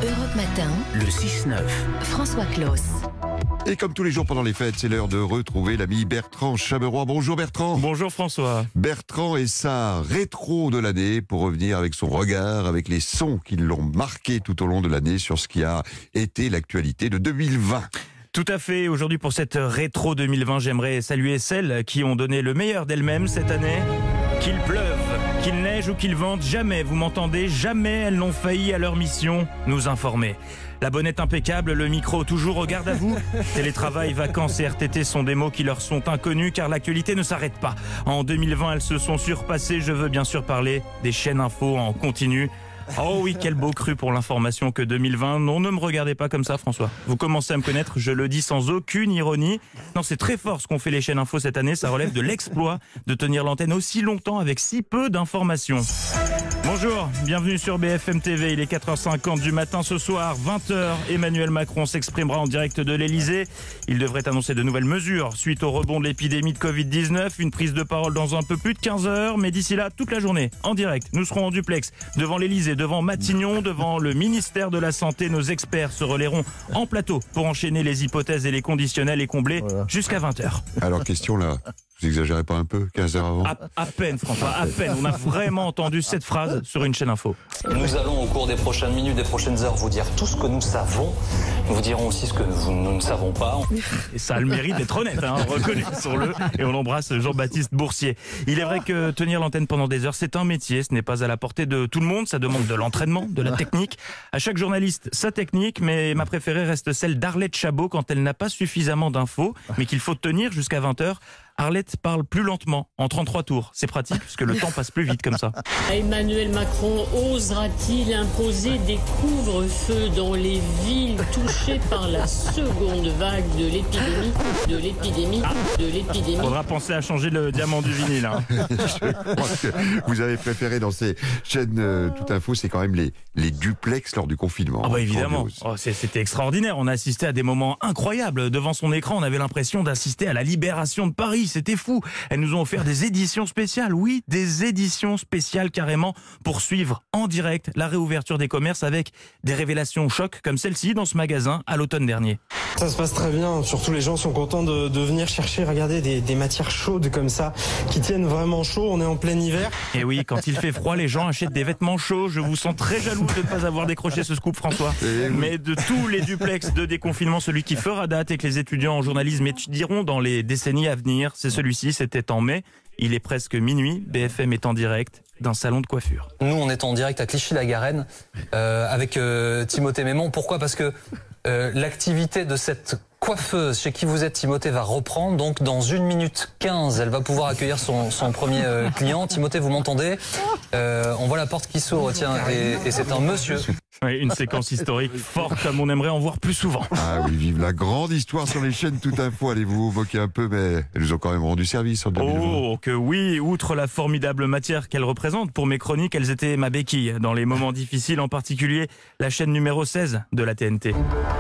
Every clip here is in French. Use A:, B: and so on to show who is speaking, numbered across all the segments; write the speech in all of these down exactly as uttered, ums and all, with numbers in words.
A: Europe Matin,
B: le six neuf.
A: François Claus.
C: Et comme tous les jours pendant les fêtes, c'est l'heure de retrouver l'ami Bertrand Chameroy. Bonjour Bertrand.
D: Bonjour François.
C: Bertrand et sa rétro de l'année pour revenir avec son regard, avec les sons qui l'ont marqué tout au long de l'année sur ce qui a été l'actualité de deux mille vingt.
D: Tout à fait. Aujourd'hui, pour cette rétro deux mille vingt, j'aimerais saluer celles qui ont donné le meilleur d'elles-mêmes cette année. Qu'il pleuve, qu'il neige ou qu'il vente, jamais, vous m'entendez, jamais elles n'ont failli à leur mission, nous informer. La bonnette impeccable, le micro toujours au garde à vous. Télétravail, vacances et R T T sont des mots qui leur sont inconnus car l'actualité ne s'arrête pas. En deux mille vingt, elles se sont surpassées. Je veux bien sûr parler des chaînes info en continu. Oh oui, quel beau cru pour l'information que deux mille vingt. Non, ne me regardez pas comme ça, François. Vous commencez à me connaître, je le dis sans aucune ironie. Non, c'est très fort ce qu'ont fait les chaînes info cette année. Ça relève de l'exploit de tenir l'antenne aussi longtemps avec si peu d'informations. Bonjour, bienvenue sur B F M T V. Il est quatre heures cinquante du matin ce soir, vingt heures. Emmanuel Macron s'exprimera en direct de l'Elysée. Il devrait annoncer de nouvelles mesures suite au rebond de l'épidémie de covid dix-neuf. Une prise de parole dans un peu plus de quinze heures. Mais d'ici là, toute la journée, en direct, nous serons en duplex devant l'Elysée, devant Matignon, devant le ministère de la Santé. Nos experts se relayeront en plateau pour enchaîner les hypothèses et les conditionnels et combler voilà. Jusqu'à vingt heures.
C: Alors, question là, vous exagérez pas un peu, quinze heures avant?
D: à, à peine, François, à peine. On a vraiment entendu cette phrase sur une chaîne info.
E: Nous allons au cours des prochaines minutes, des prochaines heures vous dire tout ce que nous savons. Nous vous dirons aussi ce que nous, nous ne savons pas.
D: Et ça a le mérite d'être honnête, hein, reconnaissons-le. Et on embrasse Jean-Baptiste Boursier. Il est vrai que tenir l'antenne pendant des heures, c'est un métier. Ce n'est pas à la portée de tout le monde. Ça demande de l'entraînement, de la technique. À chaque journaliste, sa technique. Mais ma préférée reste celle d'Arlette Chabot quand elle n'a pas suffisamment d'infos, mais qu'il faut tenir jusqu'à vingt heures. Arlette parle plus lentement, en trente-trois tours. C'est pratique, parce que le temps passe plus vite comme ça.
F: Emmanuel Macron osera-t-il imposer des couvre-feux dans les villes touchées par la seconde vague de l'épidémie De l'épidémie De l'épidémie
D: Faudra penser à changer le diamant du vinyle. Hein.
C: Je crois que vous avez préféré dans ces chaînes euh, Tout Info, c'est quand même les, les duplex lors du confinement.
D: Ah bah évidemment, oh, c'était extraordinaire. On a assisté à des moments incroyables. Devant son écran, on avait l'impression d'assister à la libération de Paris. C'était fou. Elles nous ont offert des éditions spéciales. Oui, des éditions spéciales carrément pour suivre en direct la réouverture des commerces avec des révélations chocs comme celle-ci dans ce magasin à l'automne dernier.
G: Ça se passe très bien. Surtout les gens sont contents de, de venir chercher, regarder des, des matières chaudes comme ça qui tiennent vraiment chaud. On est en plein hiver.
D: Et oui, quand il fait froid, les gens achètent des vêtements chauds. Je vous sens très jaloux de ne pas avoir décroché ce scoop, François. Mais de tous les duplex de déconfinement, celui qui fera date et que les étudiants en journalisme étudieront dans les décennies à venir, c'est celui-ci, c'était en mai. Il est presque minuit, B F M est en direct d'un salon de coiffure.
E: Nous, on est en direct à Clichy-la-Garenne euh, avec euh, Timothée Mémon. Pourquoi ? Parce que euh, l'activité de cette coiffeuse chez qui vous êtes, Timothée, va reprendre. Donc, dans une minute quinze, elle va pouvoir accueillir son, son premier euh, client. Timothée, vous m'entendez ? euh, On voit la porte qui s'ouvre, tiens, et, et c'est un monsieur.
D: Oui, une séquence historique forte comme on aimerait en voir plus souvent.
C: Ah oui, vive la grande histoire sur les chaînes Tout Info. Allez vous vous moquer un peu, mais elles nous ont quand même rendu service en deux mille vingt.
D: Oh, que oui, outre la formidable matière qu'elles représentent, pour mes chroniques, elles étaient ma béquille. Dans les moments difficiles, en particulier la chaîne numéro seize de la T N T.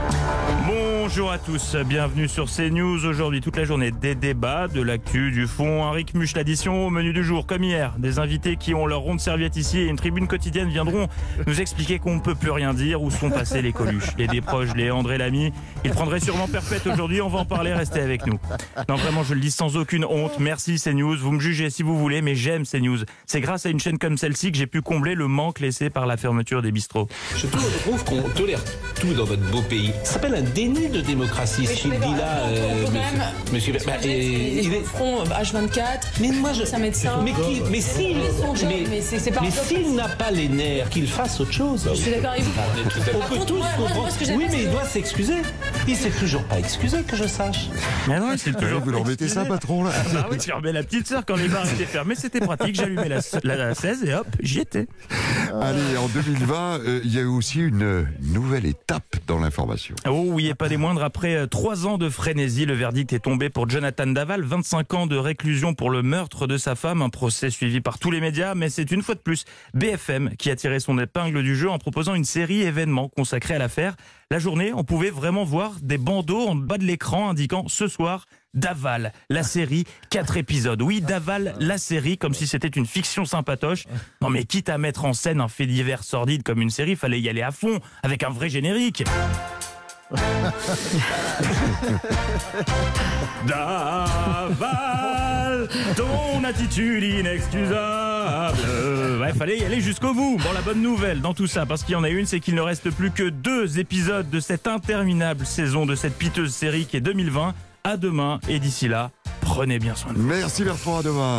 D: Bonjour à tous, bienvenue sur CNews. Aujourd'hui, toute la journée, des débats, de l'actu, du fond. Henrik Muche, l'addition au menu du jour, comme hier. Des invités qui ont leur ronde serviette ici et une tribune quotidienne viendront nous expliquer qu'on ne peut plus rien dire, où sont passés les Coluches, les Desproges, les André Lamy. Ils prendraient sûrement perpète aujourd'hui, on va en parler, restez avec nous. Non, vraiment, je le dis sans aucune honte. Merci CNews, vous me jugez si vous voulez, mais j'aime CNews. C'est grâce à une chaîne comme celle-ci que j'ai pu combler le manque laissé par la fermeture des bistrots.
B: Je trouve qu'on tolère tout dans votre beau pays. Ça s'appelle un déni de démocratie, ce qu'il dit là, euh, monsieur. monsieur bah, et,
H: il est front H vingt-quatre.
B: Mais moi, je.
H: C'est un médecin.
B: Mais qui, mais s'il, mais, mais, c'est, c'est mais s'il n'a pas les nerfs, qu'il fasse autre chose.
H: Je suis d'accord avec vous.
B: On peut tous comprendre. Oui, mais il doit s'excuser. Il s'est toujours pas excusé, que je sache.
D: Mais non, c'est toujours.
C: Vous leur mettez ça, patron là.
D: Ah oui, tu remets la petite sœur quand les bars étaient fermés, c'était pratique. J'allumais la, la, la seize et hop, j'y étais.
C: Allez, en deux mille vingt, euh, il y a eu aussi une nouvelle étape dans l'information.
D: Oh oui, et pas des moindres. Après trois ans de frénésie, le verdict est tombé pour Jonathan Daval. vingt-cinq ans de réclusion pour le meurtre de sa femme. Un procès suivi par tous les médias, mais c'est une fois de plus B F M qui a tiré son épingle du jeu en proposant une série événements consacrée à l'affaire. La journée, on pouvait vraiment voir des bandeaux en bas de l'écran indiquant ce soir Daval, la série, quatre épisodes. Oui, Daval, la série, comme si c'était une fiction sympatoche. Non mais quitte à mettre en scène un fait divers sordide comme une série, fallait y aller à fond, avec un vrai générique. Daval, ton attitude inexcusable. Ouais, fallait y aller jusqu'au bout. Bon, la bonne nouvelle dans tout ça, parce qu'il y en a une, c'est qu'il ne reste plus que deux épisodes de cette interminable saison, de cette piteuse série qui est deux mille vingt. À demain, et d'ici là, prenez bien soin de vous.
C: Merci Bertrand, à demain.